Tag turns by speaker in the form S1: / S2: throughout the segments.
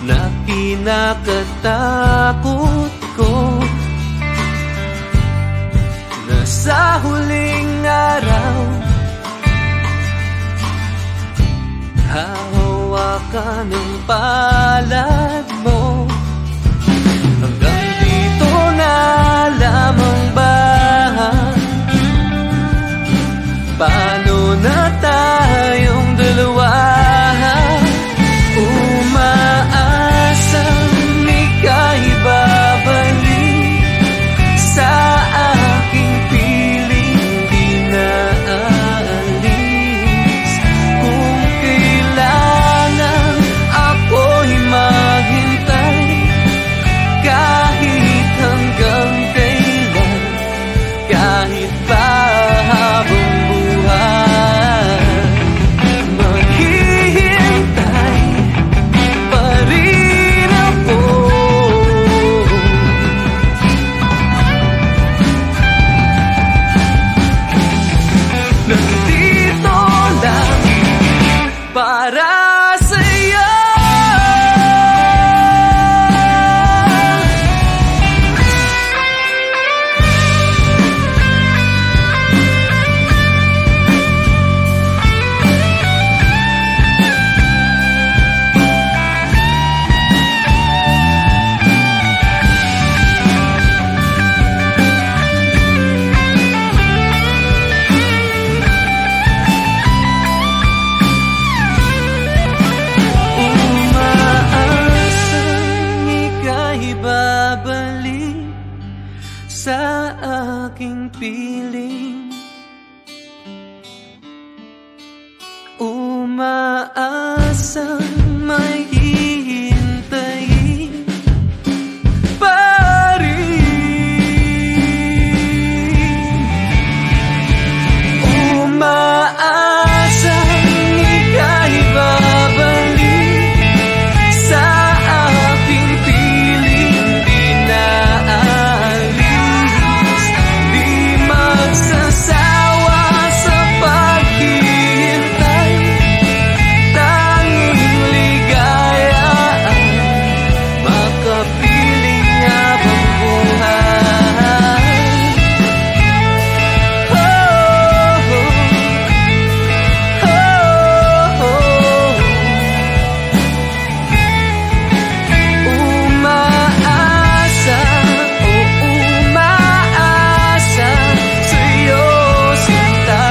S1: na kinakatakot ko, na sa huling araw hahawakan ng palad mo. Hanggang dito na lamang ba? Paano na tayong dalawa? Umaasang ika'y babalik sa aking piling, di na aalis. Kung kailangan ako'y maghintay, kahit hanggang kailan, kahit pa habang buhay, maghihintay pa rin ako. Nandito lang para sa'yo. Babalik sa aking piling, umaasang may hihintayin pa rin. Umaasang ika'y babalik sa aking piling, di na aalis, di magsasawa sa paghihintay. Tanging ligaya ang makapiling habang buhay. Oh, oh, oh, oh. Umaasa, umaasa sa'yo, sinta.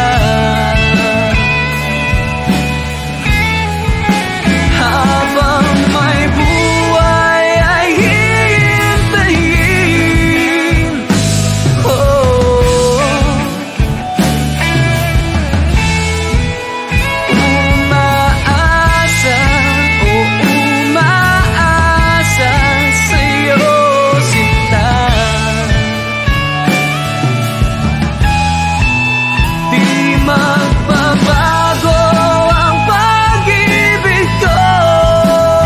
S1: Habang may buhay ay hihintayin. Oh, umaasa, umaasa sa'yo, sinta. Di magbabago ang pag-ibig ko.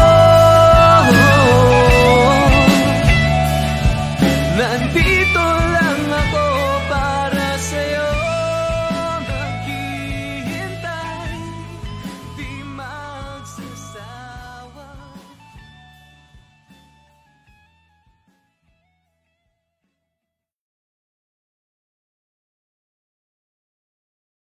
S1: Nandito